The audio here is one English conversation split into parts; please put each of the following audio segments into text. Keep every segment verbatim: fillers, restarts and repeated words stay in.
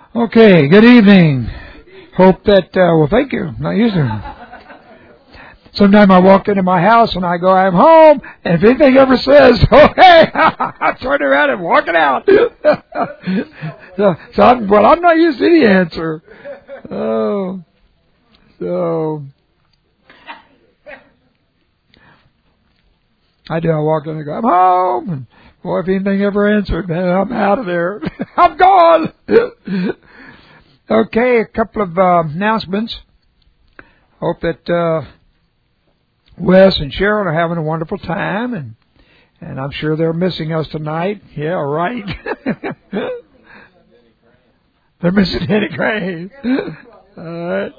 Okay, good evening. Hope that, uh, well, thank you. Not using them. Sometimes I walk into my house and I go, I'm home, and if anything ever says, oh, hey, I turn around and walk it out. so, so I'm, well, I'm not used to any answer. Oh, so I do. I walk in and go, I'm home. And boy, if anything ever answered, man, I'm out of there. I'm gone. Okay, a couple of uh, announcements. Hope that uh, Wes and Sharon are having a wonderful time, and and I'm sure they're missing us tonight. Yeah, right. They're missing Denny Crane. All right.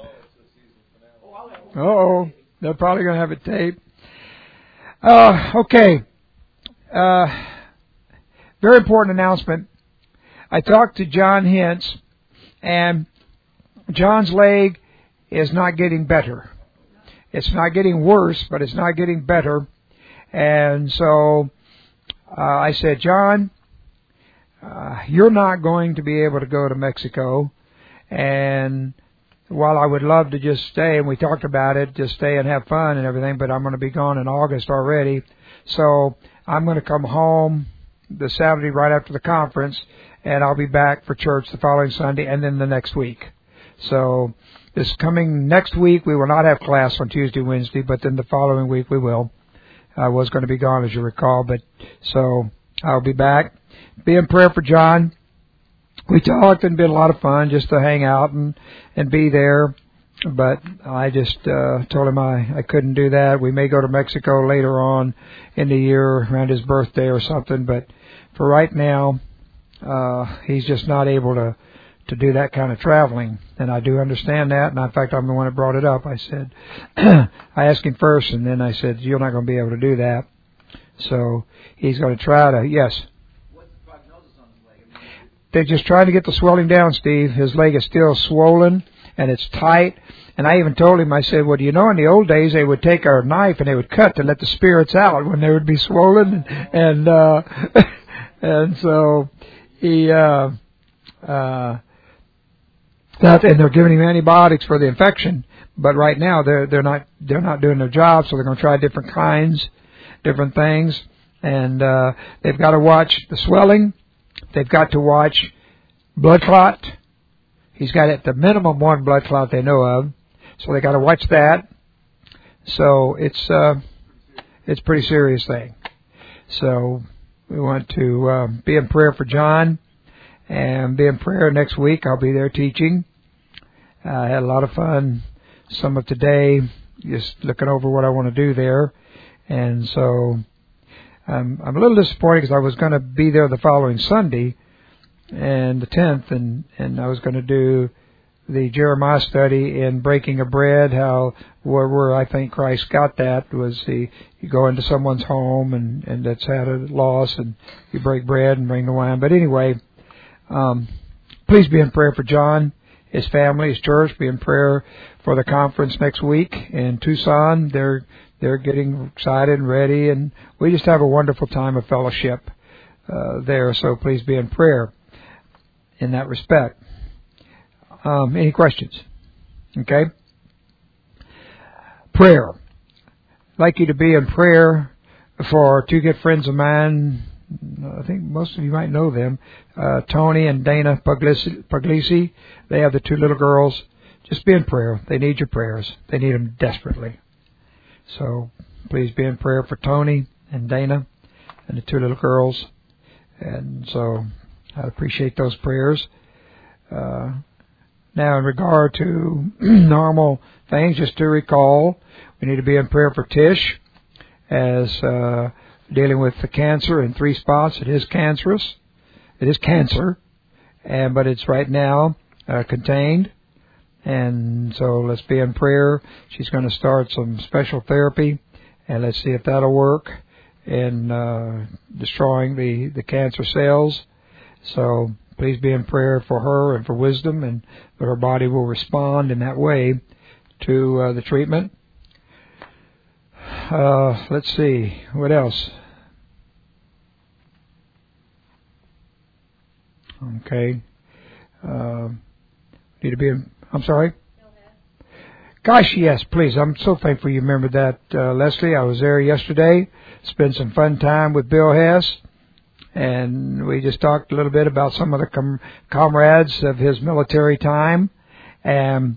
Uh-oh. They're probably going to have it taped. Uh, okay. Uh, very important announcement. I talked to John Hintz, and John's leg is not getting better. It's not getting worse, but it's not getting better. And so uh, I said, John, uh, you're not going to be able to go to Mexico. And while I would love to just stay, and we talked about it, just stay and have fun and everything, but I'm going to be gone in August already. So I'm going to come home the Saturday right after the conference, and I'll be back for church the following Sunday and then the next week. So this coming next week, we will not have class on Tuesday, Wednesday, but then the following week we will. I was going to be gone, as you recall, but so I'll be back. Be in prayer for John. We talked and been a lot of fun just to hang out and, and be there. But I just uh, told him I, I couldn't do that. We may go to Mexico later on in the year around his birthday or something. But for right now, uh, he's just not able to, to do that kind of traveling. And I do understand that. And in fact, I'm the one that brought it up. I said, I asked him first, and then I said, you're not going to be able to do that. So he's going to try to, yes. They're just trying to get the swelling down, Steve. His leg is still swollen, and it's tight. And I even told him, I said, well, do you know, in the old days, they would take a knife and they would cut to let the spirits out when they would be swollen. And uh and so he, uh uh that, and they're giving him antibiotics for the infection. But right now, they're they're not they're not doing their job, so they're going to try different kinds, different things. And uh they've got to watch the swelling. They've got to watch blood clot. He's got at the minimum one blood clot they know of, so they got to watch that. So it's uh, it's a pretty serious thing. So we want to uh, be in prayer for John, and be in prayer next week. I'll be there teaching. I uh, had a lot of fun some of today, just looking over what I want to do there, and so. Um, I'm a little disappointed because I was going to be there the following Sunday, and the tenth, and, and I was going to do the Jeremiah study in Breaking of Bread, how where, where I think Christ got that was the you go into someone's home and, and that's had a loss, and you break bread and bring the wine. But anyway, um, please be in prayer for John, his family, his church. Be in prayer for the conference next week in Tucson. They're They're getting excited and ready, and we just have a wonderful time of fellowship uh, there. So please be in prayer in that respect. Um, any questions? Okay. Prayer. I'd like you to be in prayer for two good friends of mine. I think most of you might know them. Uh, Tony and Dana Puglisi. Puglisi. They have the two little girls. Just be in prayer. They need your prayers. They need them desperately. So please be in prayer for Tony and Dana and the two little girls. And so I appreciate those prayers. Uh, now, in regard to normal things, just to recall, we need to be in prayer for Tish as uh, dealing with the cancer in three spots. It is cancerous. It is cancer, and but it's right now uh, contained. And so let's be in prayer. She's going to start some special therapy, and let's see if that'll work in uh, destroying the, the cancer cells. So please be in prayer for her and for wisdom, and that her body will respond in that way to uh, the treatment. Uh, let's see, what else? Okay. Uh, need to be in, I'm sorry? Gosh, yes, please. I'm so thankful you remember that, uh, Leslie. I was there yesterday. Spent some fun time with Bill Hess. And we just talked a little bit about some of the com- comrades of his military time. And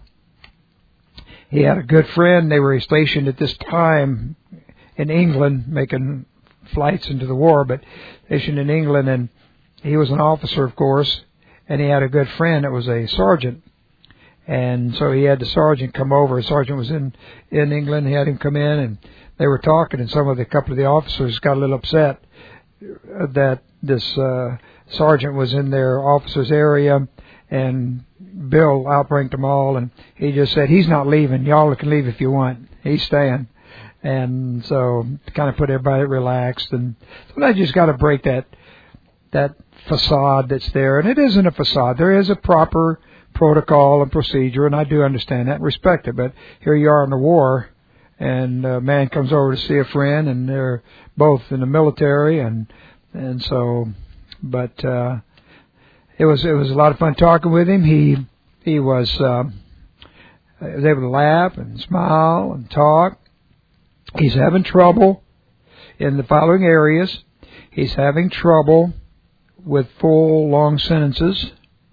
he had a good friend. They were stationed at this time in England, making flights into the war, but stationed in England. And he was an officer, of course. And he had a good friend that was a sergeant. And so he had the sergeant come over. The sergeant was in, in England. He had him come in, and they were talking, and some of the, a couple of the officers got a little upset that this uh, sergeant was in their officer's area, and Bill outranked them all, and he just said, he's not leaving. Y'all can leave if you want. He's staying. And so kind of put everybody relaxed, and sometimes you just got to break that that facade that's there. And it isn't a facade. There is a proper protocol and procedure, and I do understand that and respect it. But here you are in the war, and a man comes over to see a friend, and they're both in the military, and and so, but uh, it was it was a lot of fun talking with him. He he was uh, was able to laugh and smile and talk. He's having trouble in the following areas. He's having trouble with full long sentences.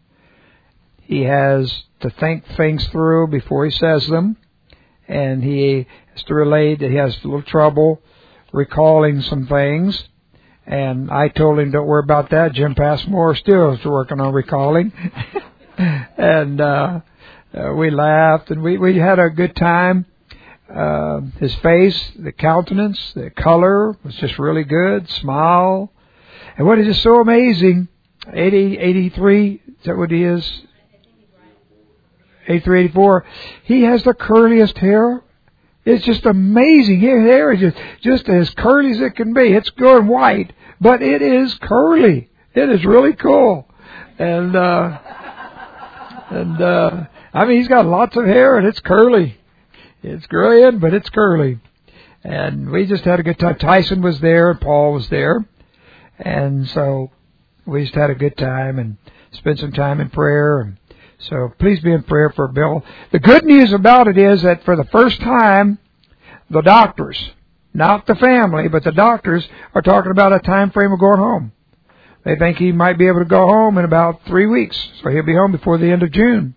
He has to think things through before he says them, and he has to relate that he has a little trouble recalling some things. And I told him, don't worry about that. Jim Passmore still is working on recalling. and uh, uh, we laughed, and we, we had a good time. Uh, his face, the countenance, the color was just really good, smile. And what is just so amazing, eighty, eighty-three, is that what he is? eighty-three, eighty-four. He has the curliest hair. It's just amazing. His hair is just, just as curly as it can be. It's going white, but it is curly. It is really cool. And, uh, and, uh, I mean, he's got lots of hair and it's curly. It's graying, but it's curly. And we just had a good time. Tyson was there and Paul was there. And so we just had a good time and spent some time in prayer. And so please be in prayer for Bill. The good news about it is that for the first time, the doctors, not the family, but the doctors are talking about a time frame of going home. They think he might be able to go home in about three weeks. So he'll be home before the end of June.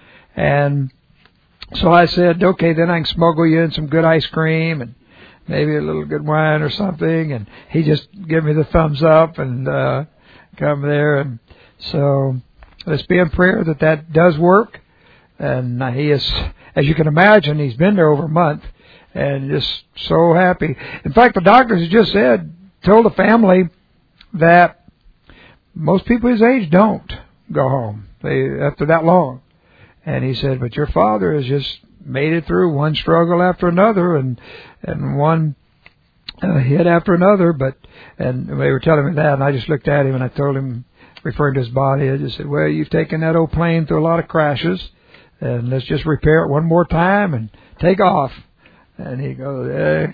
And so I said, okay, then I can smuggle you in some good ice cream and maybe a little good wine or something. And he just gave me the thumbs up and uh come there. And so let's be in prayer that that does work. And he is, as you can imagine, he's been there over a month and just so happy. In fact, the doctors have just said, told the family that most people his age don't go home they, after that long. And he said, but your father has just made it through one struggle after another and and one uh, hit after another. But and they were telling me that, and I just looked at him and I told him, referring to his body, I just said, well, you've taken that old plane through a lot of crashes, and let's just repair it one more time and take off. And he goes, eh.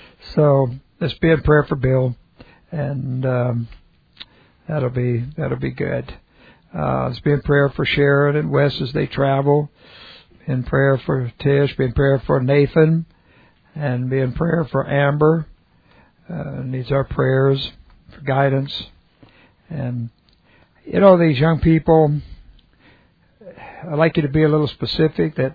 So let's be in prayer for Bill, and um, that'll be that'll be good. Uh, let's be in prayer for Sharon and Wes as they travel. In prayer for Tish. Be in prayer for Nathan, and be in prayer for Amber. Uh, needs our prayers for guidance. And you know, these young people, I'd like you to be a little specific. That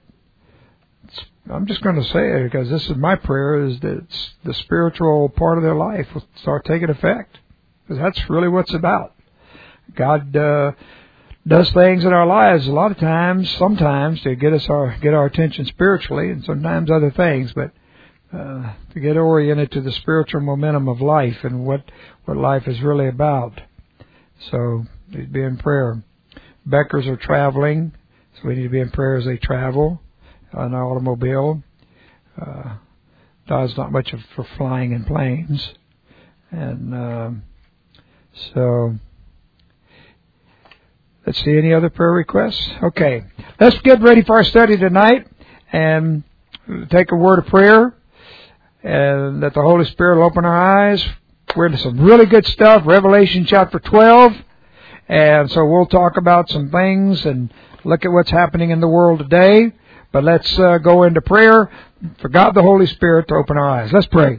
I'm just going to say it because this is my prayer: is that the spiritual part of their life will start taking effect, because that's really what it's about. God uh, does things in our lives a lot of times, sometimes to get us our get our attention spiritually, and sometimes other things, but uh, to get oriented to the spiritual momentum of life and what what life is really about. So need to be in prayer. Beckers are traveling, so we need to be in prayer as they travel on an automobile. Uh, Don's not much of, for flying in planes, and um, so. Let's see, any other prayer requests? Okay, let's get ready for our study tonight and take a word of prayer, and that the Holy Spirit will open our eyes. We're into some really good stuff. Revelation chapter twelve And so we'll talk about some things and look at what's happening in the world today. But let's uh, go into prayer for God the Holy Spirit to open our eyes. Let's pray.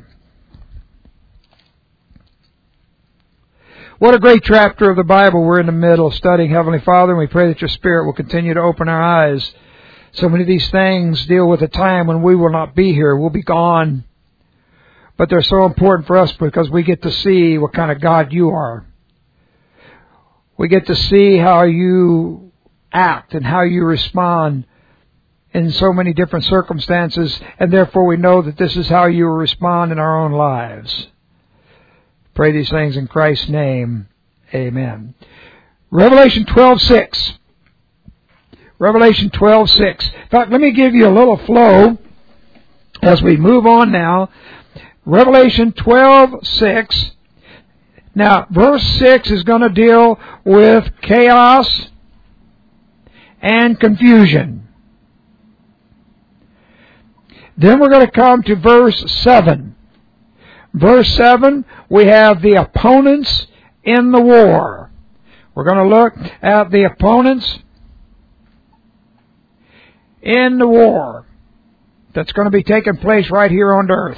What a great chapter of the Bible we're in the middle studying, Heavenly Father, and we pray that your Spirit will continue to open our eyes. So many of these things deal with a time when we will not be here. We'll be gone. But they're so important for us because we get to see what kind of God you are. We get to see how you act and how you respond in so many different circumstances, and therefore we know that this is how you will respond in our own lives. Pray these things in Christ's name. Amen. Revelation twelve six. Revelation twelve six. In fact, let me give you a little flow as we move on now. Revelation twelve six. Now, verse six is going to deal with chaos and confusion. Then we're going to come to verse seven. Verse seven, we have the opponents in the war. We're going to look at the opponents in the war that's going to be taking place right here on earth.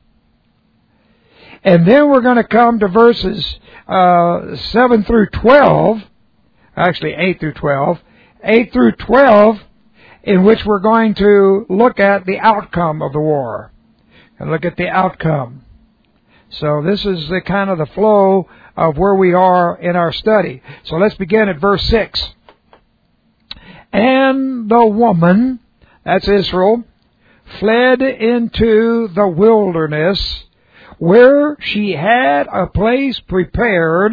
And then we're going to come to verses uh, seven through twelve, actually eight through twelve, eight through twelve, in which we're going to look at the outcome of the war. And look at the outcome. So this is the kind of the flow of where we are in our study. So let's begin at verse six. And the woman, that's Israel, fled into the wilderness, where she had a place prepared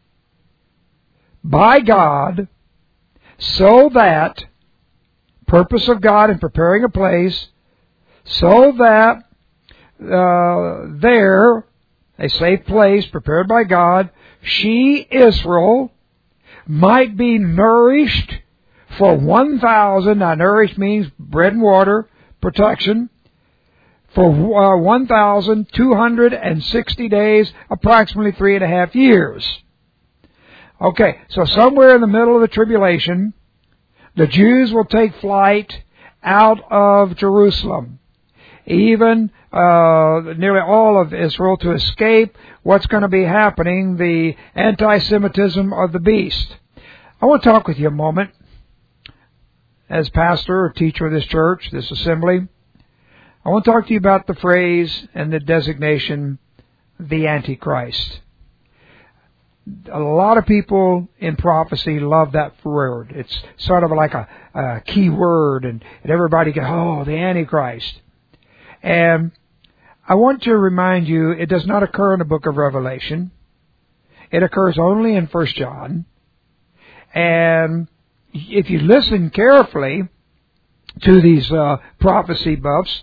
by God, so that, purpose of God in preparing a place, so that uh, there, a safe place prepared by God, she, Israel, might be nourished for one thousand, now nourished means bread and water, protection, for uh, one thousand two hundred sixty days, approximately three and a half years. Okay, so somewhere in the middle of the tribulation, the Jews will take flight out of Jerusalem. Even uh, nearly all of Israel, to escape what's going to be happening, the anti-Semitism of the beast. I want to talk with you a moment as pastor or teacher of this church, this assembly. I want to talk to you about the phrase and the designation, the Antichrist. A lot of people in prophecy love that word. It's sort of like a, a key word, and, and everybody goes, oh, the Antichrist. And I want to remind you, it does not occur in the book of Revelation. It occurs only in First John. And if you listen carefully to these uh, prophecy buffs,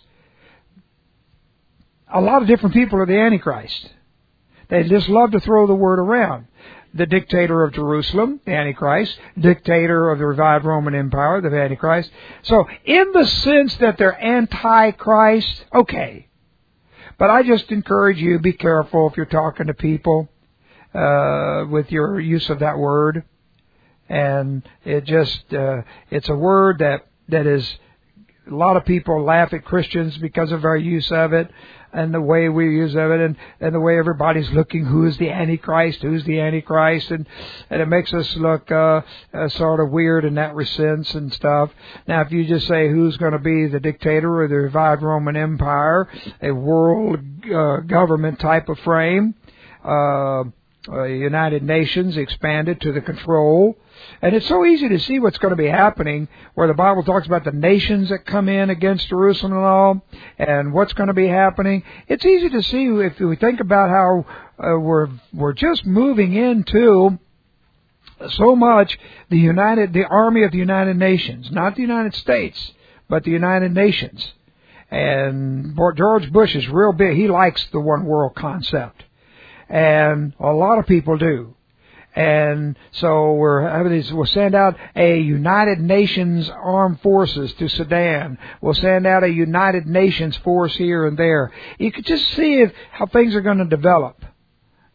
a lot of different people are the Antichrist. They just love to throw the word around. The dictator of Jerusalem, the Antichrist. Dictator of the revived Roman Empire, the Antichrist. So, in the sense that they're anti-Christ, okay. But I just encourage you, be careful if you're talking to people uh, with your use of that word. And it just, uh, it's a word that, that is, a lot of people laugh at Christians because of our use of it and the way we use of it, and, and the way everybody's looking, who is the Antichrist, who's the Antichrist, and, and it makes us look uh, uh, sort of weird in that sense and stuff. Now, if you just say who's going to be the dictator of the revived Roman Empire, a world uh, government type of frame, uh, uh, United Nations expanded to the control. And it's so easy to see what's going to be happening, where the Bible talks about the nations that come in against Jerusalem and all, and what's going to be happening. It's easy to see if we think about how uh, we're we're just moving into so much the United, the army of the United Nations, not the United States, but the United Nations. And George Bush is real big. He likes the one world concept, and a lot of people do. And so we're having these, we'll send out a United Nations armed forces to Sudan. We'll send out a United Nations force here and there. You could just see if, how things are going to develop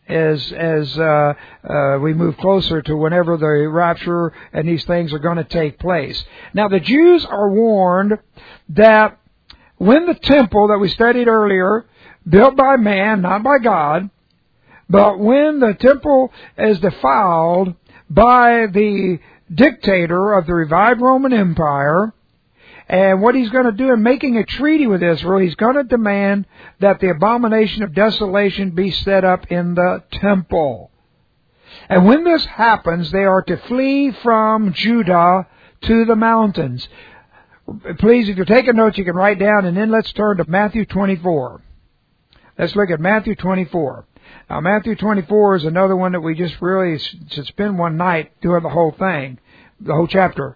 as as uh, uh, we move closer to whenever the rapture and these things are going to take place. Now, the Jews are warned that when the temple that we studied earlier, built by man, not by God, but when the temple is defiled by the dictator of the revived Roman Empire, and what he's going to do in making a treaty with Israel, he's going to demand that the abomination of desolation be set up in the temple. And when this happens, they are to flee from Judah to the mountains. Please, if you're taking notes, you can write down, and then let's turn to Matthew twenty-four. Let's look at Matthew twenty-four. Now, Matthew twenty-four is another one that we just really should spend one night doing the whole thing, the whole chapter.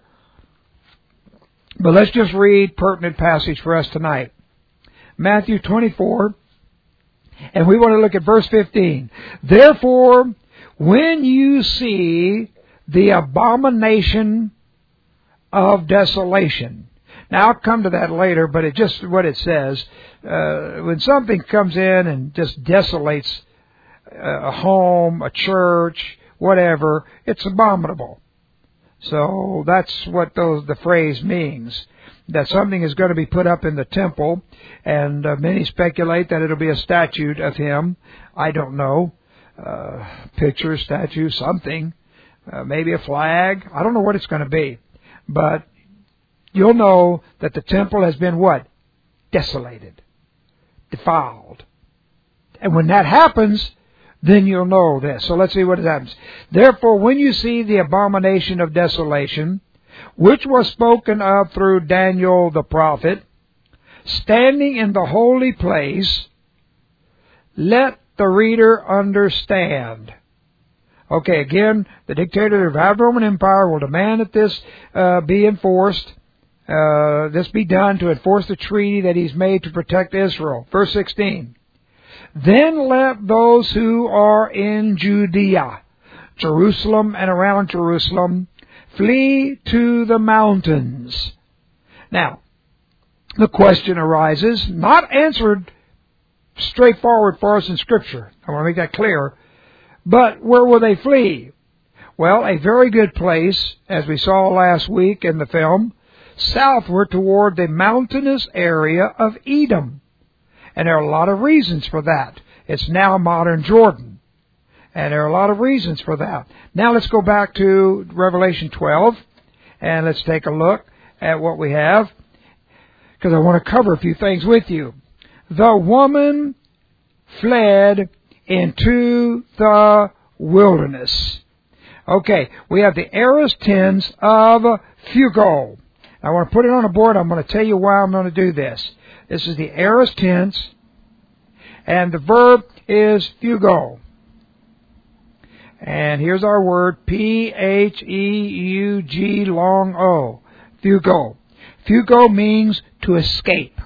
But let's just read pertinent passage for us tonight. Matthew twenty-four, and we want to look at verse fifteen. Therefore, when you see the abomination of desolation. Now, I'll come to that later, but it just what it says. Uh, when something comes in and just desolates a home, a church, whatever, it's abominable. So that's what those the phrase means, that something is going to be put up in the temple, and uh, many speculate that it'll be a statue of him. I don't know. Uh, picture, statue, something. Uh, maybe a flag. I don't know what it's going to be. But you'll know that the temple has been what? Desolated. Defiled. And when that happens, then you'll know this. So let's see what happens. Therefore, when you see the abomination of desolation, which was spoken of through Daniel the prophet, standing in the holy place, let the reader understand. Okay, again, the dictator of the revived Roman Empire will demand that this uh, be enforced, uh, this be done to enforce the treaty that he's made to protect Israel. Verse sixteen. Then let those who are in Judea, Jerusalem and around Jerusalem, flee to the mountains. Now, the question arises, not answered straightforward for us in Scripture. I want to make that clear. But where will they flee? Well, a very good place, as we saw last week in the film, southward toward the mountainous area of Edom. And there are a lot of reasons for that. It's now modern Jordan. And there are a lot of reasons for that. Now let's go back to Revelation twelve, and let's take a look at what we have, because I want to cover a few things with you. The woman fled into the wilderness. Okay, we have the aorist tense of fugo. I want to put it on a board. I'm going to tell you why I'm going to do this. This is the aorist tense, and the verb is fugo. And here's our word, P H E U G long O, fugo. Fugo means to escape.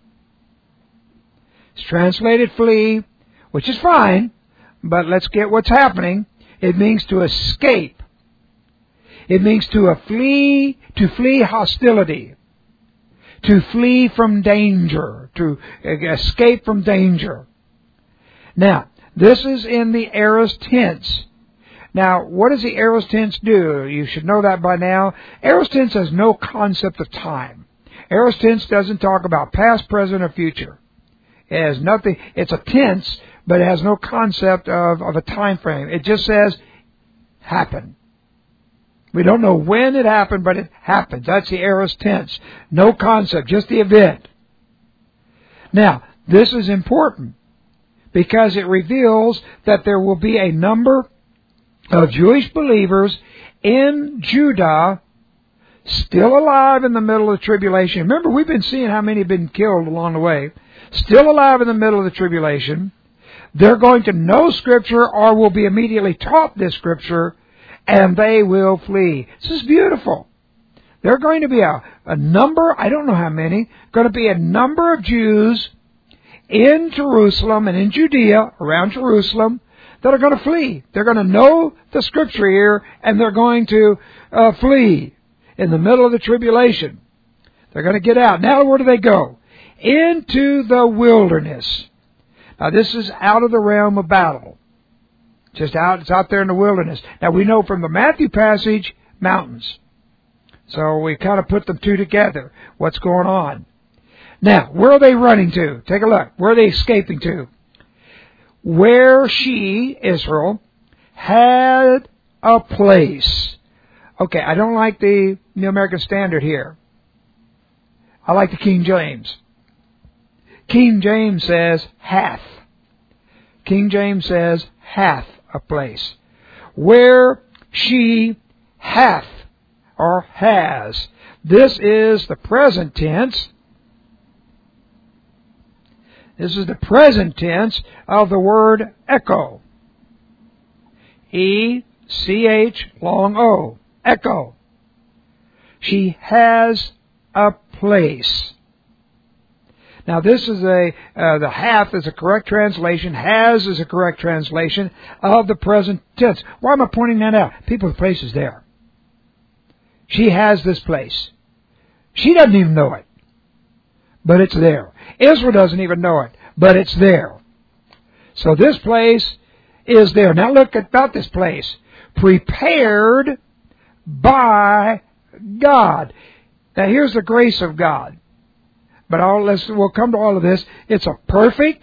It's translated flee, which is fine, but let's get what's happening. It means to escape. It means to flee, to flee hostility, to flee from danger, to escape from danger. Now, this is in the aorist tense. Now, what does the aorist tense do? You should know that by now. Aorist tense has no concept of time. Aorist tense doesn't talk about past, present, or future. It has nothing. It's a tense, but it has no concept of, of a time frame. It just says, happen. We don't know when it happened, but it happens. That's the aorist tense. No concept, just the event. Now, this is important because it reveals that there will be a number of Jewish believers in Judah still alive in the middle of the tribulation. Remember, we've been seeing how many have been killed along the way. Still alive in the middle of the tribulation. They're going to know Scripture or will be immediately taught this Scripture, and they will flee. This is beautiful. There are going to be a, a number, I don't know how many, going to be a number of Jews in Jerusalem and in Judea, around Jerusalem, that are going to flee. They're going to know the Scripture here, and they're going to uh, flee in the middle of the tribulation. They're going to get out. Now where do they go? Into the wilderness. Now this is out of the realm of battle. Just out, it's out there in the wilderness. Now we know from the Matthew passage, mountains. So we kind of put them two together. What's going on? Now, where are they running to? Take a look. Where are they escaping to? Where she, Israel, had a place. Okay, I don't like the New American Standard here. I like the King James. King James says hath. King James says hath a place. Where she hath or has. This is the present tense. This is the present tense of the word echo. E C H long O. Echo. She has a place. Now this is a, uh, the hath is a correct translation. Has is a correct translation of the present tense. Why am I pointing that out? People's place is there. She has this place. She doesn't even know it. But it's there. Israel doesn't even know it. But it's there. So this place is there. Now look about this place. Prepared by God. Now here's the grace of God. But I'll, let's, we'll come to all of this. It's a perfect,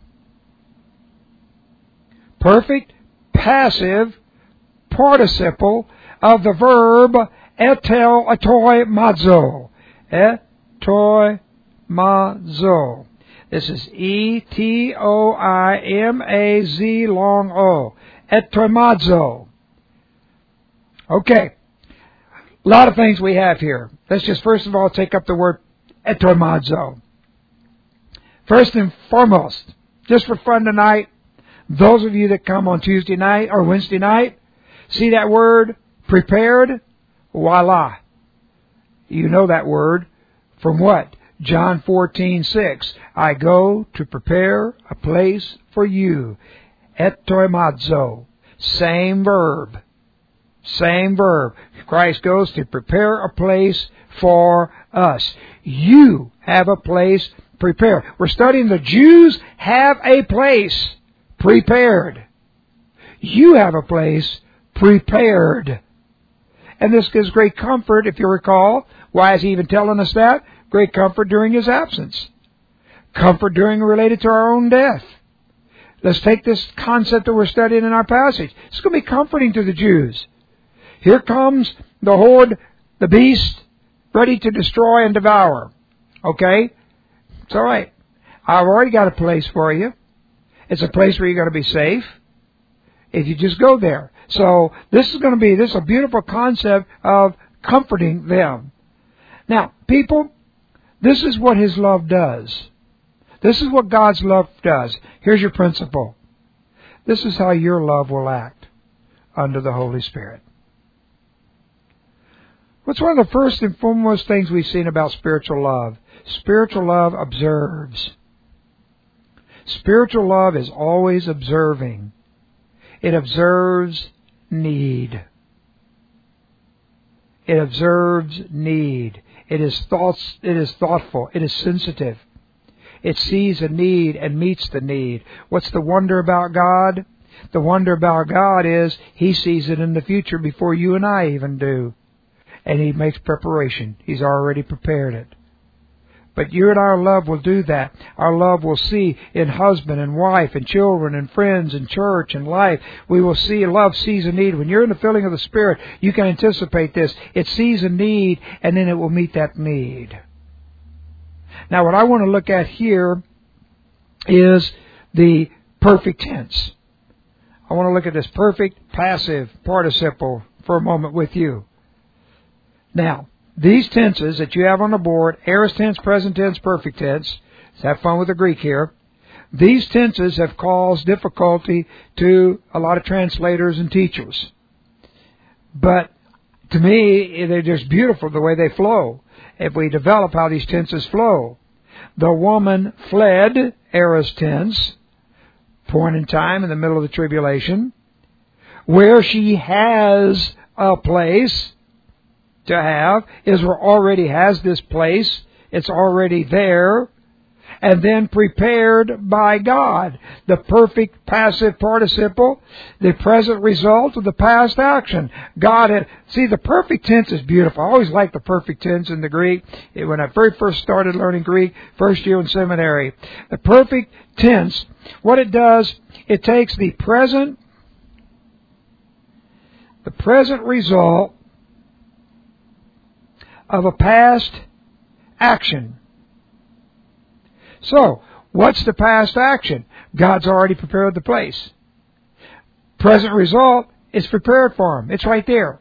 perfect, passive participle of the verb etel, atoi, mazo. Etoi, mazo. This is E T O I M A Z long O. Etoimazo. Okay. A lot of things we have here. Let's just first of all take up the word etoimazo. First and foremost, just for fun tonight, those of you that come on Tuesday night or Wednesday night, see that word, prepared? Voila. You know that word. From what? John fourteen six. I go to prepare a place for you. Etoimazo. Same verb. Same verb. Christ goes to prepare a place for us. You have a place prepared. We're studying the Jews have a place prepared. You have a place prepared. And this gives great comfort, if you recall. Why is he even telling us that? Great comfort during his absence. Comfort during related to our own death. Let's take this concept that we're studying in our passage. It's going to be comforting to the Jews. Here comes the horde, the beast, ready to destroy and devour. Okay? It's all right. I've already got a place for you. It's a place where you're going to be safe if you just go there. So this is going to be, this is a beautiful concept of comforting them. Now, people, this is what His love does. This is what God's love does. Here's your principle. This is how your love will act under the Holy Spirit. What's one of the first and foremost things we've seen about spiritual love? Spiritual love observes. Spiritual love is always observing. It observes need. It observes need. It is thoughts, it is thoughtful. It is sensitive. It sees a need and meets the need. What's the wonder about God? The wonder about God is He sees it in the future before you and I even do. And He makes preparation. He's already prepared it. But you and our love will do that. Our love will see in husband and wife and children and friends and church and life. We will see, love sees a need. When you're in the filling of the Spirit, you can anticipate this. It sees a need and then it will meet that need. Now what I want to look at here is the perfect tense. I want to look at this perfect passive participle for a moment with you. Now, these tenses that you have on the board, aorist tense, present tense, perfect tense, let's have fun with the Greek here. These tenses have caused difficulty to a lot of translators and teachers. But to me, they're just beautiful the way they flow. If we develop how these tenses flow. The woman fled, aorist tense, point in time in the middle of the tribulation, where she has a place to have. Israel already has this place. It's already there. and then prepared by God. The perfect passive participle, the present result of the past action. God had, see, the perfect tense is beautiful. I always liked the perfect tense in the Greek. When I very first started learning Greek, first year in seminary. The perfect tense, what it does, it takes the present, the present result of a past action. So, what's the past action? God's already prepared the place. Present result is prepared for him. It's right there.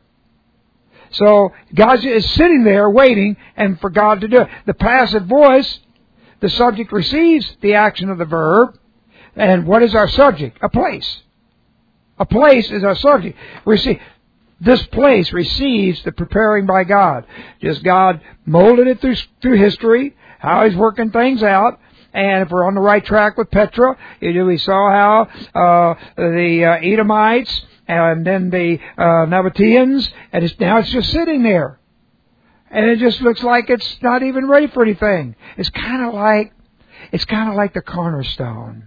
So, God is sitting there waiting and for God to do it. The passive voice, the subject receives the action of the verb. And what is our subject? A place. A place is our subject. Receive. This place receives the preparing by God. Just God molded it through, through history, how He's working things out. And if we're on the right track with Petra, we saw how uh, the uh, Edomites and then the uh, Nabateans, and it's, now it's just sitting there. And it just looks like it's not even ready for anything. It's kind of like, it's kind of like the cornerstone.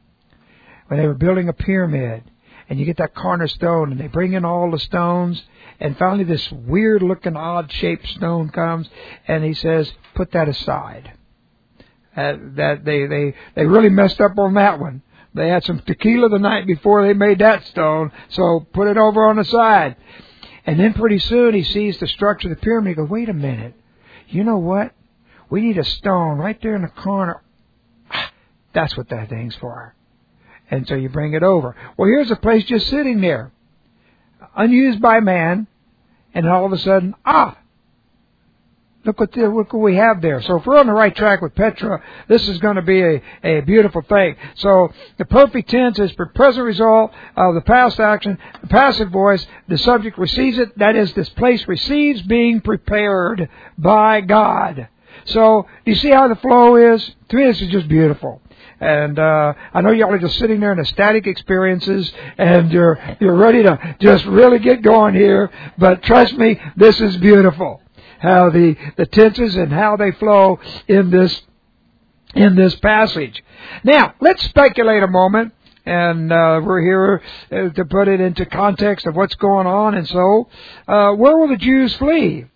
When they were building a pyramid, and you get that cornerstone, and they bring in all the stones, and finally this weird-looking, odd-shaped stone comes, and he says, put that aside. Uh, that they, they, they really messed up on that one. They had some tequila the night before they made that stone, so put it over on the side. And then pretty soon he sees the structure of the pyramid. He goes, wait a minute. You know what? We need a stone right there in the corner. That's what that thing's for. And so you bring it over. Well, here's a place just sitting there, unused by man, and all of a sudden, ah, look what, the, look what we have there. So if we're on the right track with Petra, this is going to be a, a beautiful thing. So the perfect tense is the present result of the past action, the passive voice, the subject receives it. That is, this place receives being prepared by God. So do you see how the flow is? To me, this is just beautiful. And uh I know y'all are just sitting there in ecstatic experiences, and you're you're ready to just really get going here. But trust me, this is beautiful. How the the tenses and how they flow in this in this passage. Now, let's speculate a moment, and uh we're here uh, to put it into context of what's going on. And so, uh where will the Jews flee?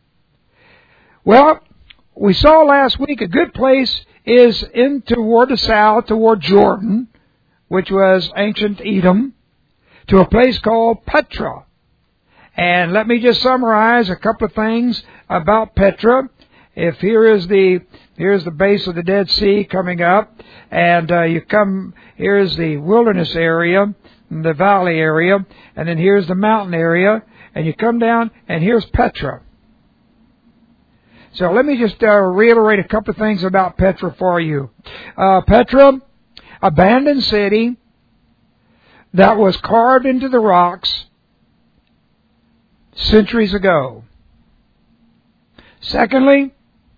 Well, we saw last week a good place is in toward the south, toward Jordan, which was ancient Edom, to a place called Petra. And let me just summarize a couple of things about Petra. If here is the here's the base of the Dead Sea coming up, and uh, you come here's the wilderness area, the valley area, and then here's the mountain area, and you come down, and here's Petra. So let me just uh, reiterate a couple of things about Petra for you. Uh, Petra, abandoned city that was carved into the rocks centuries ago. Secondly,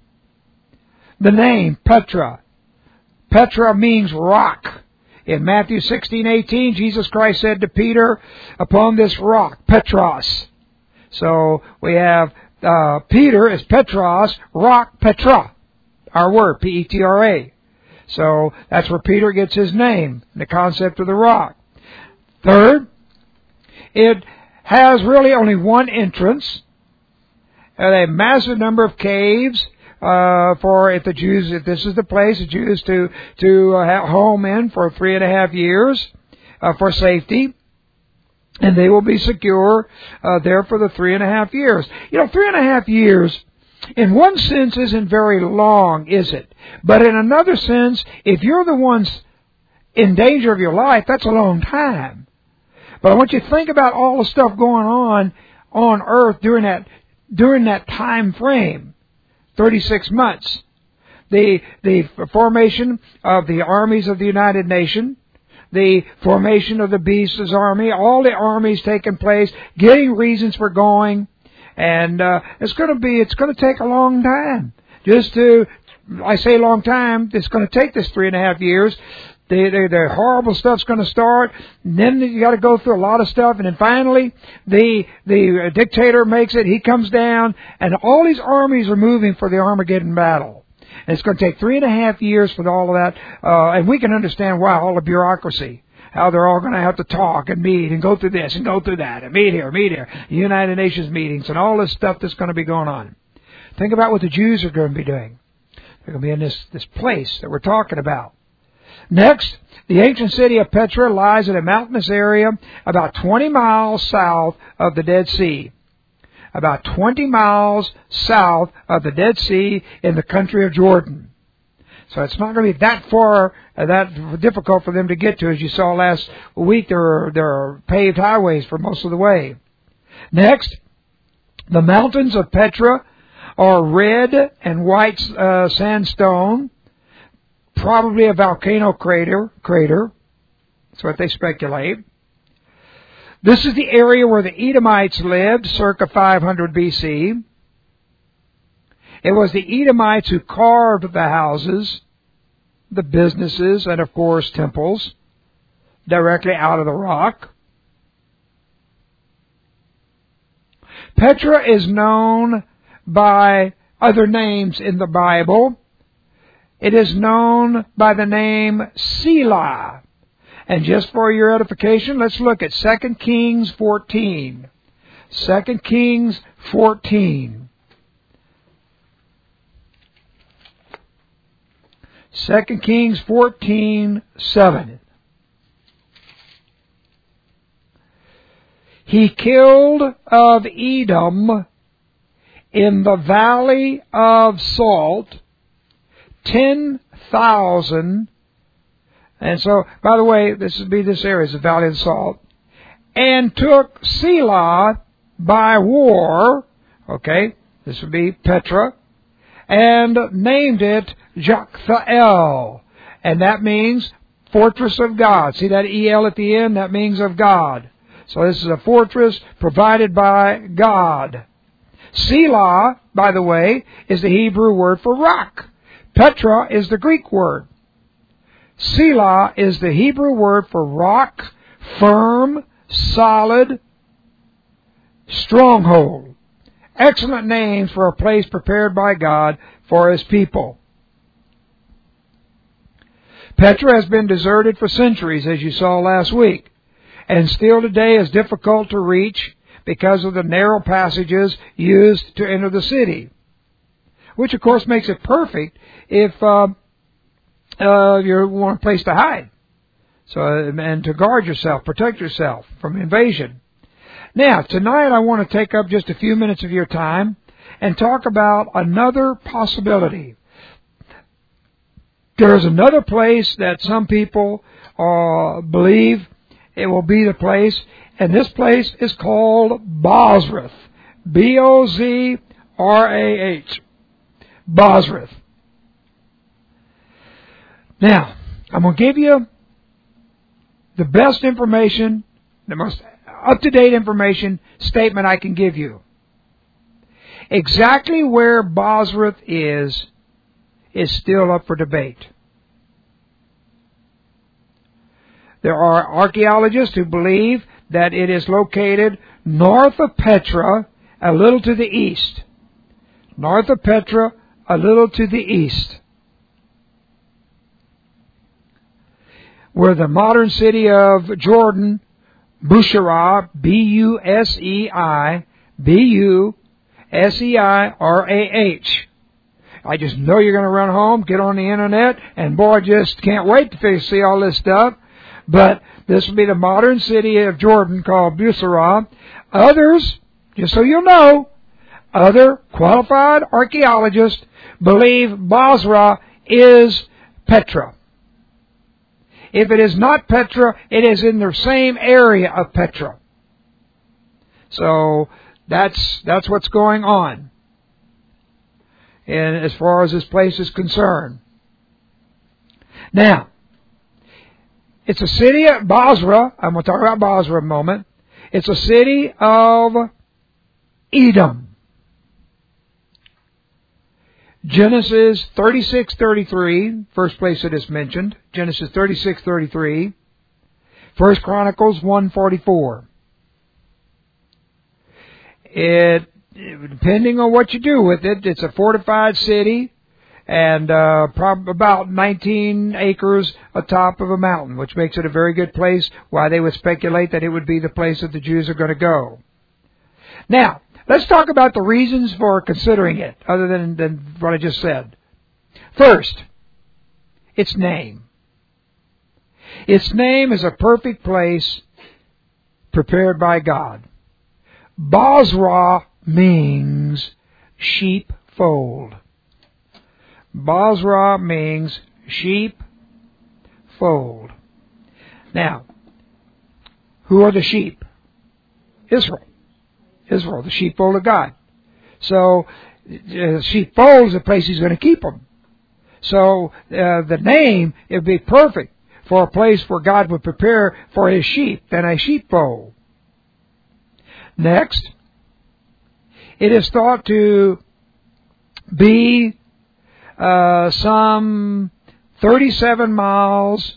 the name Petra. Petra means rock. In Matthew sixteen eighteen, Jesus Christ said to Peter, upon this rock, Petros. So we have Uh, Peter is Petros, rock Petra, our word, P E T R A. So that's where Peter gets his name, the concept of the rock. Third, it has really only one entrance, and a massive number of caves uh, for if the Jews, if this is the place the Jews to to uh, have home in for three and a half years uh, for safety. And they will be secure uh, there for the three and a half years. You know, three and a half years, in one sense, isn't very long, is it? But in another sense, if you're the ones in danger of your life, that's a long time. But I want you to think about all the stuff going on on earth during that during that time frame, thirty-six months. The the formation of the armies of the United Nations, the formation of the Beast's army, all the armies taking place, getting reasons for going, and uh, it's going to be, it's going to take a long time. Just to, I say long time, it's going to take this three and a half years. The, the, the horrible stuff's going to start, and then you got to go through a lot of stuff, and then finally the the dictator makes it. He comes down, and all these armies are moving for the Armageddon battle. And it's going to take three and a half years for all of that. Uh, and we can understand why, all the bureaucracy. How they're all going to have to talk and meet and go through this and go through that and meet here, meet here. United Nations meetings and all this stuff that's going to be going on. Think about what the Jews are going to be doing. They're going to be in this, this place that we're talking about. Next, the ancient city of Petra lies in a mountainous area about twenty miles south of the Dead Sea. About twenty miles south of the Dead Sea in the country of Jordan. So it's not going to be that far, uh, that difficult for them to get to. As you saw last week, there are, there are paved highways for most of the way. Next, the mountains of Petra are red and white uh, sandstone, probably a volcano crater. Crater. That's what they speculate. This is the area where the Edomites lived, circa five hundred B C. It was the Edomites who carved the houses, the businesses, and of course temples, directly out of the rock. Petra is known by other names in the Bible. It is known by the name Selah. And just for your edification, let's look at Second Kings fourteen. Second Kings fourteen. Second Kings fourteen seven. He killed of Edom in the valley of Salt ten thousand. And so, by the way, this would be this area, is the valley of Salt. And took Selah by war. Okay, this would be Petra. And named it Joktheel. And that means fortress of God. See that E L at the end? That means of God. So this is a fortress provided by God. Selah, by the way, is the Hebrew word for rock. Petra is the Greek word. Selah is the Hebrew word for rock, firm, solid, stronghold. Excellent names for a place prepared by God for His people. Petra has been deserted for centuries, as you saw last week, and still today is difficult to reach because of the narrow passages used to enter the city, which of course makes it perfect if uh, uh, you want a place to hide, so and to guard yourself, protect yourself from invasion. Now, tonight I want to take up just a few minutes of your time and talk about another possibility. There is another place that some people uh, believe it will be the place, and this place is called Bozrah. B O Z R A H. Bozrah. Now, I'm going to give you the best information, the most up-to-date information statement I can give you. Exactly where Bozrah is, is still up for debate. There are archaeologists who believe that it is located north of Petra, a little to the east. North of Petra, a little to the east. Where the modern city of Jordan, Busheira, B U S E I, B U S E I R A H. I just know you're going to run home, get on the internet, and boy, just can't wait to see all this stuff. But this will be the modern city of Jordan called Busheira. Others, just so you'll know, other qualified archaeologists believe Bozrah is Petra. If it is not Petra, it is in the same area of Petra. So that's that's what's going on. And as far as this place is concerned. Now, it's a city of Bozrah. I'm going to talk about Bozrah a moment. It's a city of Edom. Genesis thirty-six thirty-three, first place it is mentioned. Genesis thirty-six thirty-three. First Chronicles one forty-four. It, depending on what you do with it, it's a fortified city, and uh, prob- about nineteen acres atop of a mountain, which makes it a very good place. Why they would speculate that it would be the place that the Jews are going to go. Now, let's talk about the reasons for considering it, other than, than what I just said. First, its name. Its name is a perfect place prepared by God. Bozrah means sheepfold. Bozrah means sheepfold. Now, who are the sheep? Israel. Israel, the sheepfold of God. So, uh, sheepfold is the place He's going to keep them. So, uh, the name, it would be perfect for a place where God would prepare for His sheep than a sheepfold. Next, it is thought to be uh, some thirty-seven miles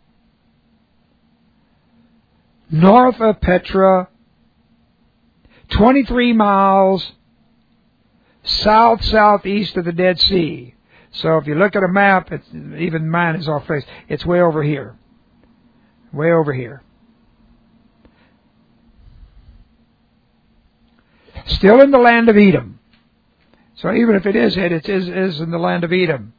north of Petra, twenty-three miles south-southeast of the Dead Sea. So if you look at a map, it's, even mine is off base, it's way over here. Way over here. Still in the land of Edom. So even if it is it, it is, is in the land of Edom.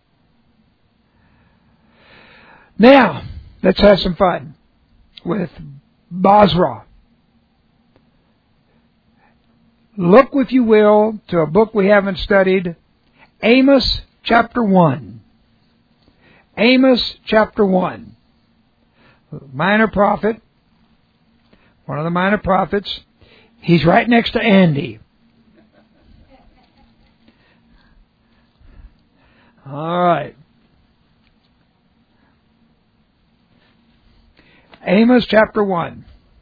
Now, let's have some fun with Bozrah. Look, if you will, to a book we haven't studied, Amos chapter one. Amos chapter one. Minor prophet. One of the minor prophets. He's right next to Andy. All right. Amos chapter one.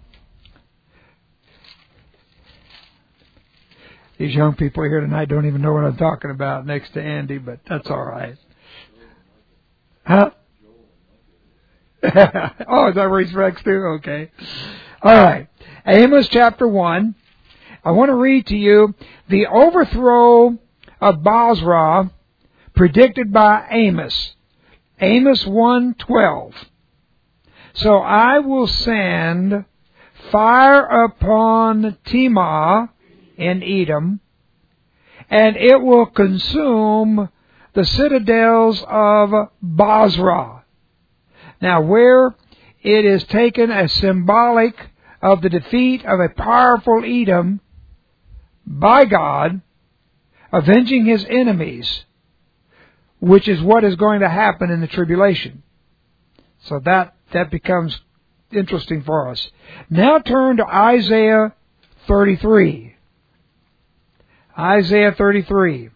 These young people here tonight don't even know what I'm talking about next to Andy, but that's all right. Huh? Oh, is that where he's next to? Okay. All right. Amos chapter one. I want to read to you the overthrow of Bozrah predicted by Amos. Amos one twelve. So I will send fire upon Timah in Edom, and it will consume the citadels of Bozrah. Now, where it is taken as symbolic of the defeat of a powerful Edom by God, avenging His enemies, which is what is going to happen in the tribulation. So that, that becomes interesting for us. Now turn to Isaiah thirty-three. Isaiah thirty-three.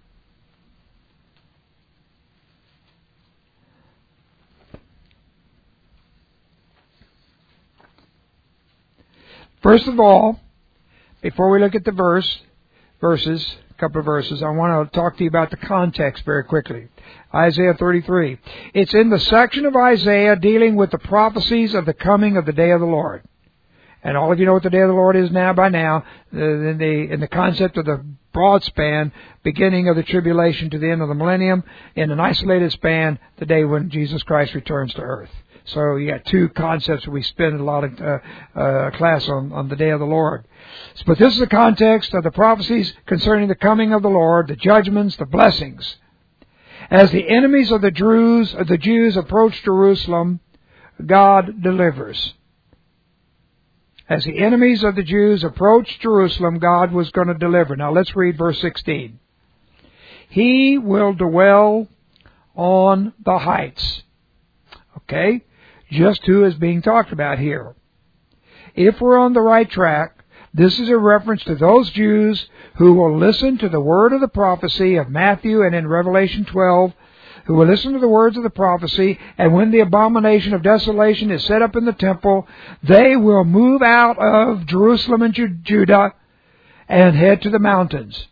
First of all, before we look at the verse, verses, a couple of verses, I want to talk to you about the context very quickly. Isaiah thirty-three. It's in the section of Isaiah dealing with the prophecies of the coming of the day of the Lord. And all of you know what the day of the Lord is now by now, in the, in the concept of the broad span, beginning of the tribulation to the end of the millennium, in an isolated span, the day when Jesus Christ returns to earth. So you got two concepts we spend a lot of uh, uh, class on, on the day of the Lord. But this is the context of the prophecies concerning the coming of the Lord, the judgments, the blessings. As the enemies of the Jews, of the Jews approach Jerusalem, God delivers. As the enemies of the Jews approached Jerusalem, God was going to deliver. Now let's read verse sixteen. He will dwell on the heights. Okay? Just who is being talked about here. If we're on the right track, this is a reference to those Jews who will listen to the word of the prophecy of Matthew and in Revelation twelve, who will listen to the words of the prophecy, and when the abomination of desolation is set up in the temple, they will move out of Jerusalem and Judah and head to the mountains.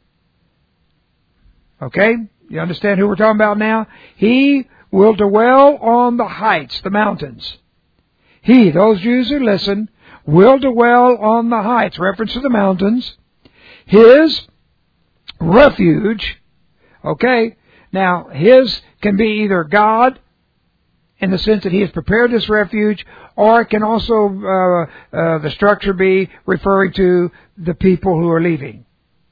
Okay? You understand who we're talking about now? He will dwell on the heights, the mountains. He, those Jews who listen, will dwell on the heights, reference to the mountains. His refuge, okay, Now, His can be either God, in the sense that He has prepared this refuge, or it can also, uh, uh, the structure be referring to the people who are leaving.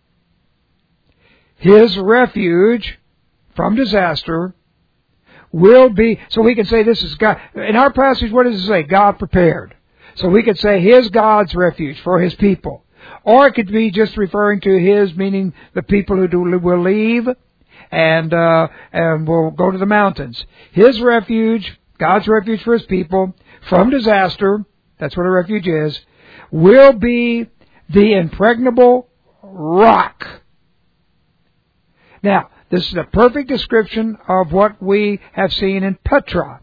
His refuge from disaster will be, so we can say this is God. In our passage, what does it say? God prepared. So we could say His God's refuge for His people. Or it could be just referring to His, meaning the people who do, will leave and, uh, and will go to the mountains. His refuge, God's refuge for His people from disaster, that's what a refuge is, will be the impregnable rock. Now, this is a perfect description of what we have seen in Petra.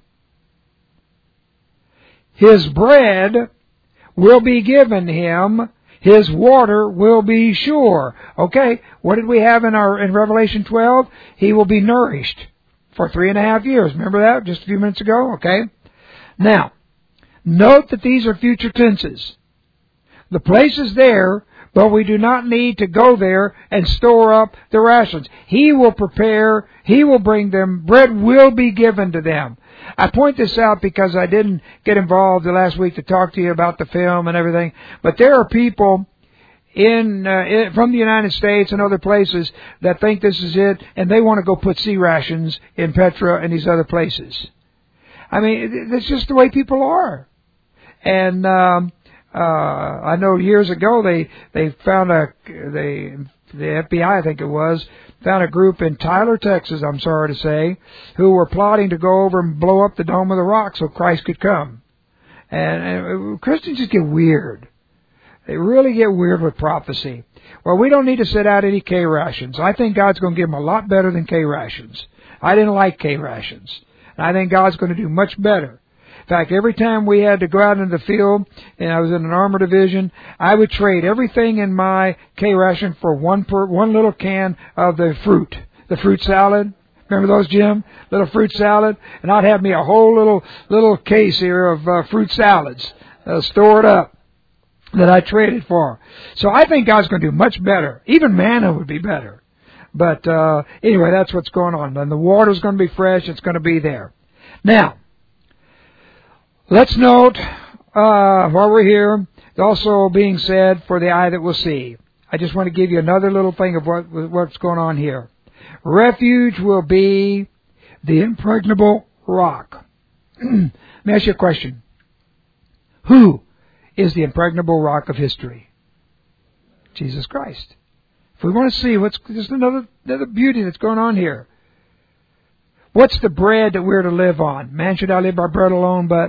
His bread will be given Him. His water will be sure. Okay, what did we have in our in Revelation twelve? He will be nourished for three and a half years. Remember that just a few minutes ago? Okay. Now, note that these are future tenses. The place is there, but we do not need to go there and store up the rations. He will prepare, He will bring them, bread will be given to them. I point this out because I didn't get involved the last week to talk to you about the film and everything, but there are people in, uh, in from the United States and other places that think this is it, and they want to go put sea rations in Petra and these other places. I mean, it's just the way people are. And um Uh, I know years ago they, they found a, they, the F B I I think it was, found a group in Tyler, Texas, I'm sorry to say, who were plotting to go over and blow up the Dome of the Rock so Christ could come. And, and Christians just get weird. They really get weird with prophecy. Well, we don't need to set out any K rations. I think God's going to give them a lot better than K rations. I didn't like K rations. And I think God's going to do much better. In fact, every time we had to go out into the field, and I was in an armor division, I would trade everything in my K ration for one per, one little can of the fruit, the fruit salad. Remember those, Jim? Little fruit salad, and I'd have me a whole little little case here of uh, fruit salads uh, stored up that I traded for. So I think God's going to do much better. Even manna would be better. But uh, anyway, that's what's going on. And the water's going to be fresh. It's going to be there. Now, let's note, uh, while we're here, also being said, for the eye that will see. I just want to give you another little thing of what what's going on here. Refuge will be the impregnable rock. Let me ask you a question. Who is the impregnable rock of history? Jesus Christ. If we want to see what's, just another, another beauty that's going on here. What's the bread that we're to live on? Man should not live by bread alone, but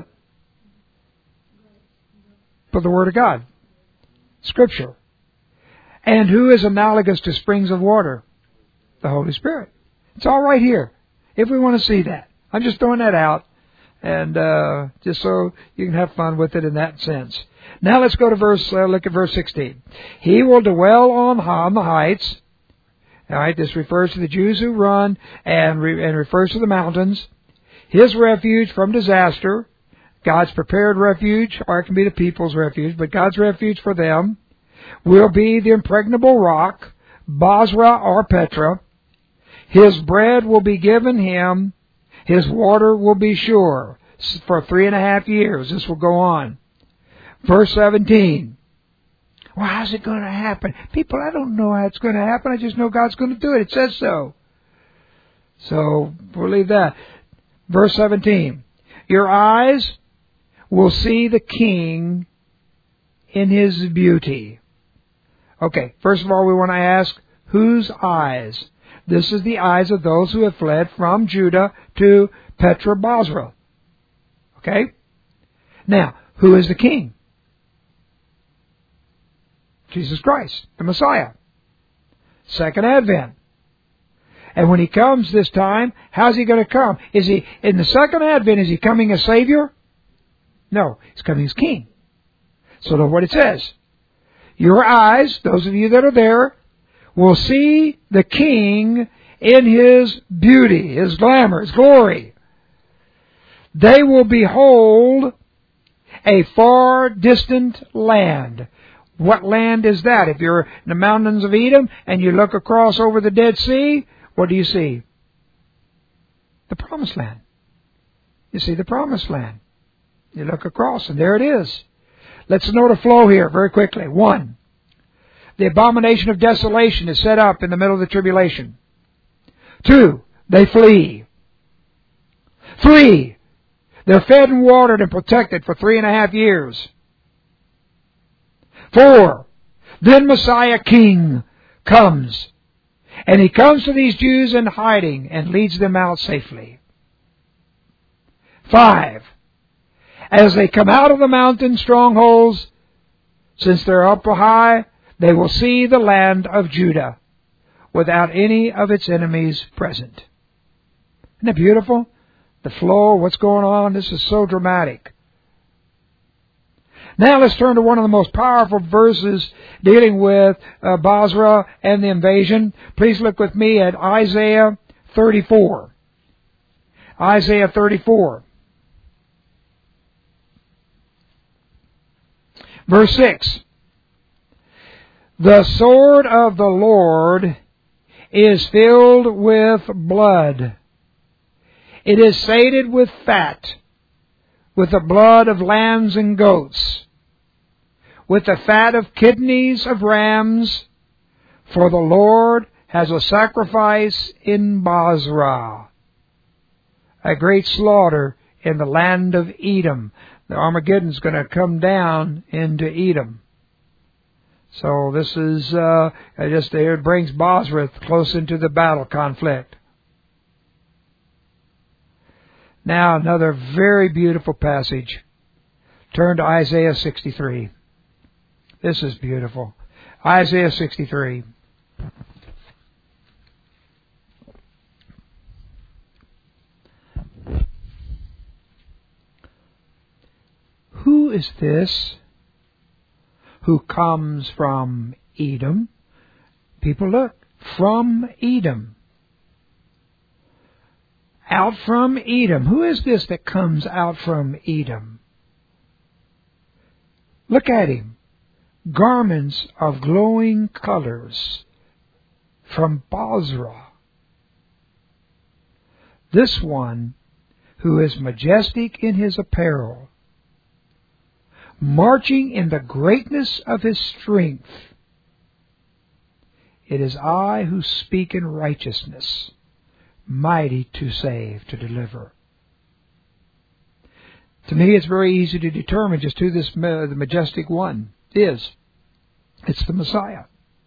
for the Word of God. Scripture. And who is analogous to springs of water? The Holy Spirit. It's all right here, if we want to see that. I'm just throwing that out, and uh, just so you can have fun with it in that sense. Now let's go to verse, uh, look at verse sixteen. He will dwell on, on the heights. All right, this refers to the Jews who run, and, re, and refers to the mountains. His refuge from disaster. God's prepared refuge, or it can be the people's refuge, but God's refuge for them will be the impregnable rock, Bozrah or Petra. His bread will be given Him. His water will be sure. For three and a half years, this will go on. Verse seventeen. Well, how's it going to happen? People, I don't know how it's going to happen. I just know God's going to do it. It says so. So, we'll leave that. Verse seventeen. Your eyes will see the King in His beauty. Okay, first of all, we want to ask, whose eyes? This is the eyes of those who have fled from Judah to Petra Bozrah. Okay? Now, who is the King? Jesus Christ, the Messiah. Second Advent. And when He comes this time, how's He going to come? Is He, in the second Advent, is He coming as Savior? No, He's coming as King. So look what it says. Your eyes, those of you that are there, will see the King in His beauty, His glamour, His glory. They will behold a far distant land. What land is that? If you're in the mountains of Edom and you look across over the Dead Sea, what do you see? The promised land. You see the promised land. You look across, and there it is. Let's note a flow here very quickly. One, the abomination of desolation is set up in the middle of the tribulation. Two, they flee. Three, they're fed and watered and protected for three and a half years. Four, then Messiah King comes. And He comes to these Jews in hiding and leads them out safely. Five, as they come out of the mountain strongholds, since they're up high, they will see the land of Judah without any of its enemies present. Isn't it beautiful? The flow, what's going on, this is so dramatic. Now let's turn to one of the most powerful verses dealing with uh, Basra and the invasion. Please look with me at Isaiah thirty-four. Isaiah thirty-four. Verse six. The sword of the Lord is filled with blood. It is sated with fat, with the blood of lambs and goats, with the fat of kidneys of rams, for the Lord has a sacrifice in Basra, a great slaughter in the land of Edom. The Armageddon's going to come down into Edom. So this is uh, just it brings Basra close into the battle conflict. Now another very beautiful passage. Turn to Isaiah sixty-three. This is beautiful. Isaiah sixty-three. Who is this who comes from Edom? People, look. From Edom. Out from Edom. Who is this that comes out from Edom? Look at him. Garments of glowing colors from Basra. This one who is majestic in his apparel, marching in the greatness of his strength. It is I who speak in righteousness, mighty to save, to deliver. To me, it's very easy to determine just who this the majestic one is. It's the Messiah.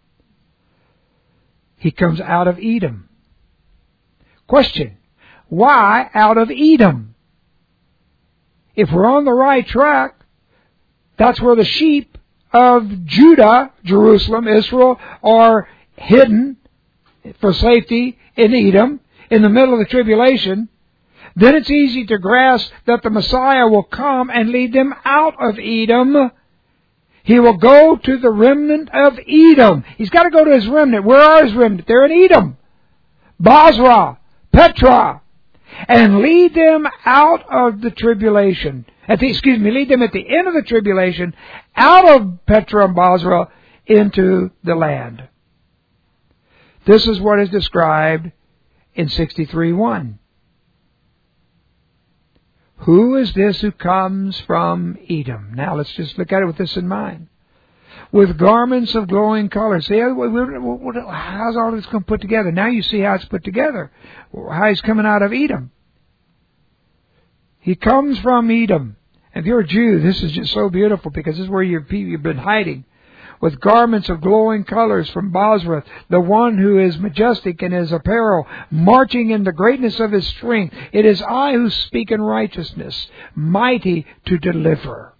He comes out of Edom. Question: why out of Edom? If we're on the right track, that's where the sheep of Judah, Jerusalem, Israel, are hidden for safety in Edom, in the middle of the tribulation. Then it's easy to grasp that the Messiah will come and lead them out of Edom. He will go to the remnant of Edom. He's got to go to his remnant. Where are his remnant? They're in Edom, Basra, Petra, and lead them out of the tribulation. At the, excuse me, lead them at the end of the tribulation out of Petra and Basra into the land. This is what is described in sixty-three one. Who is this who comes from Edom? Now let's just look at it with this in mind. With garments of glowing colors. See, how's all this going to put together? Now you see how it's put together. How he's coming out of Edom. He comes from Edom. If you're a Jew, this is just so beautiful because this is where you've been hiding. With garments of glowing colors from Basra, the one who is majestic in his apparel, marching in the greatness of his strength. It is I who speak in righteousness, mighty to deliver.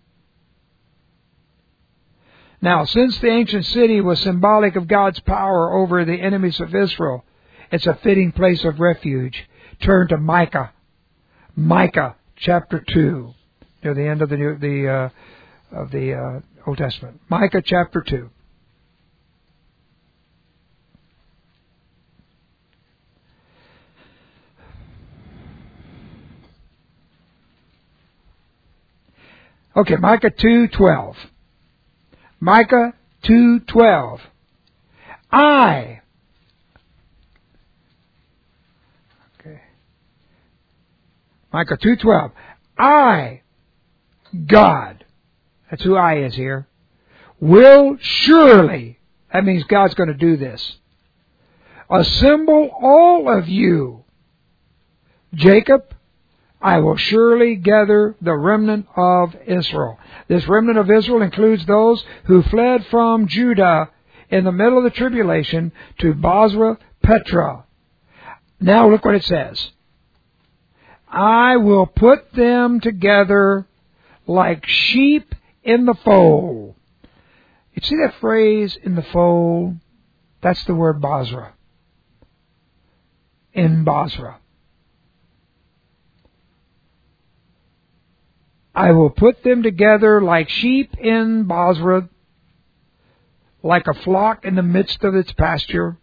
Now, since the ancient city was symbolic of God's power over the enemies of Israel, it's a fitting place of refuge. Turn to Micah. Micah chapter two, near the end of the new, the uh, of the uh, Old Testament. Micah chapter two. Okay, Micah two twelve. Micah two twelve. I. Okay. Micah two twelve. I, God, that's who I is here, will surely, that means God's going to do this, assemble all of you. Jacob, I will surely gather the remnant of Israel. This remnant of Israel includes those who fled from Judah in the middle of the tribulation to Basra, Petra. Now look what it says. I will put them together like sheep in the fold. You see that phrase, in the fold? That's the word Basra. In Basra. I will put them together like sheep in Basra, like a flock in the midst of its pasture.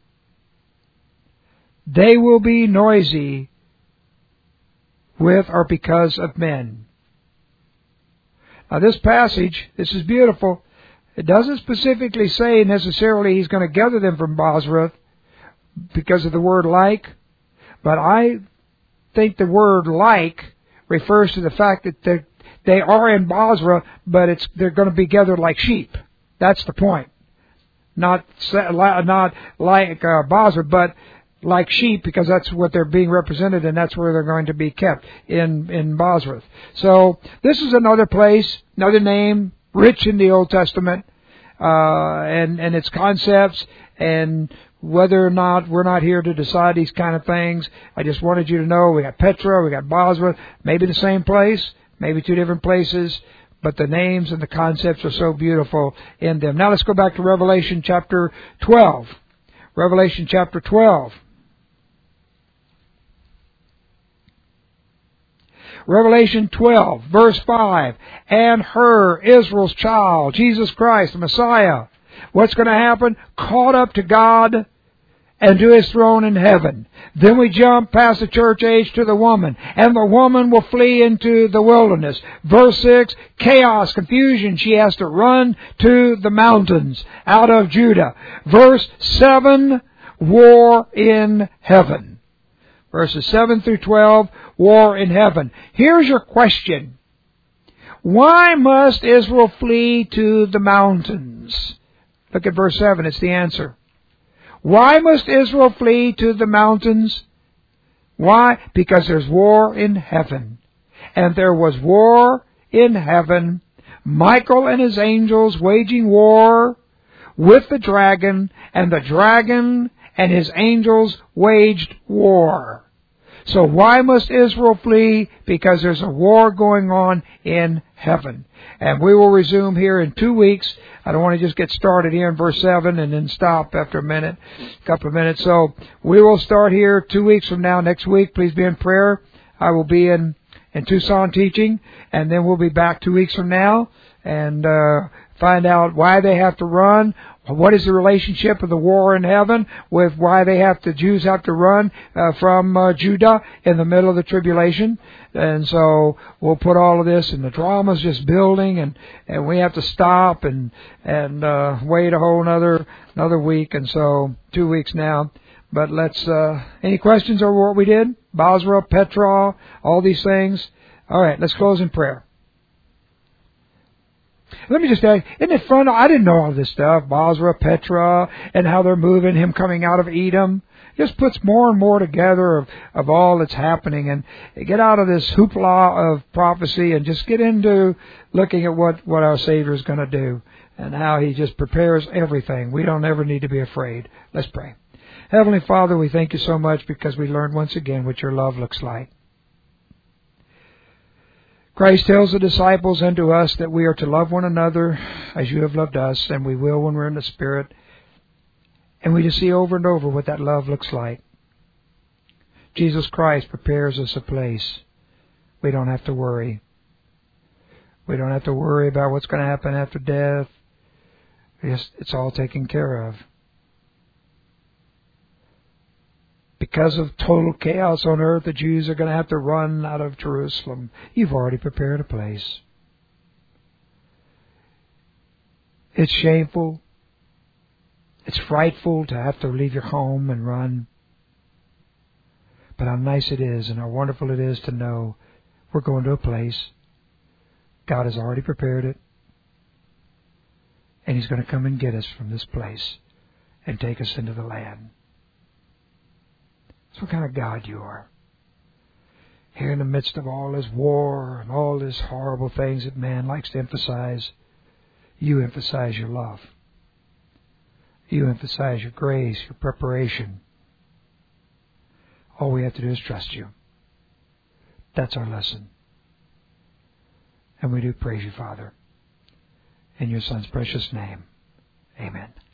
They will be noisy with or because of men. Now this passage, this is beautiful. It doesn't specifically say necessarily he's going to gather them from Basra because of the word like, but I think the word like refers to the fact that they they are in Basra, but it's they're going to be gathered like sheep. That's the point. Not not like uh, Basra, but like sheep, because that's what they're being represented, and that's where they're going to be kept, in in Basra. So this is another place, another name, rich in the Old Testament, uh, and and its concepts, and whether or not we're not here to decide these kind of things. I just wanted you to know we got Petra, we got Basra, maybe the same place, maybe two different places, but the names and the concepts are so beautiful in them. Now let's go back to Revelation chapter twelve. Revelation chapter twelve. Revelation twelve, verse five. And her, Israel's child, Jesus Christ, the Messiah. What's going to happen? Caught up to God and to His throne in heaven. Then we jump past the church age to the woman. And the woman will flee into the wilderness. Verse six, chaos, confusion. She has to run to the mountains out of Judah. Verse seven, war in heaven. Verses seven through twelve, war in heaven. Here's your question. Why must Israel flee to the mountains? Look at verse seven, it's the answer. Why must Israel flee to the mountains? Why? Because there's war in heaven. And there was war in heaven. Michael and his angels waging war with the dragon, and the dragon and his angels waged war. So why must Israel flee? Because there's a war going on in heaven. And we will resume here in two weeks. I don't want to just get started here in verse seven and then stop after a minute, a couple of minutes. So we will start here two weeks from now. Next week, please be in prayer. I will be in, in Tucson teaching, and then we'll be back two weeks from now and uh, find out why they have to run. What is the relationship of the war in heaven with why they have the Jews have to run uh, from uh, Judah in the middle of the tribulation? And so we'll put all of this, and the drama's just building, and, and we have to stop and and uh, wait a whole another another week, and so two weeks now. But let's. Uh, any questions over what we did? Basra, Petra, all these things. All right, let's close in prayer. Let me just say, isn't it fun? I didn't know all this stuff, Basra, Petra, and how they're moving, him coming out of Edom. It just puts more and more together of, of all that's happening, and get out of this hoopla of prophecy and just get into looking at what, what our Savior is going to do and how He just prepares everything. We don't ever need to be afraid. Let's pray. Heavenly Father, we thank You so much because we learned once again what Your love looks like. Christ tells the disciples and to us that we are to love one another as You have loved us, and we will when we're in the Spirit. And we just see over and over what that love looks like. Jesus Christ prepares us a place. We don't have to worry. We don't have to worry about what's going to happen after death. It's, it's all taken care of. Because of total chaos on earth, the Jews are going to have to run out of Jerusalem. You've already prepared a place. It's shameful. It's frightful to have to leave your home and run. But how nice it is and how wonderful it is to know We're going to a place. God has already prepared it. And He's going to come and get us from this place and take us into the land. That's what kind of God you are. Here in the midst of all this war and all these horrible things that man likes to emphasize, you emphasize your love. You emphasize your grace, your preparation. All we have to do is trust you. That's our lesson. And we do praise you, Father. In your Son's precious name, amen.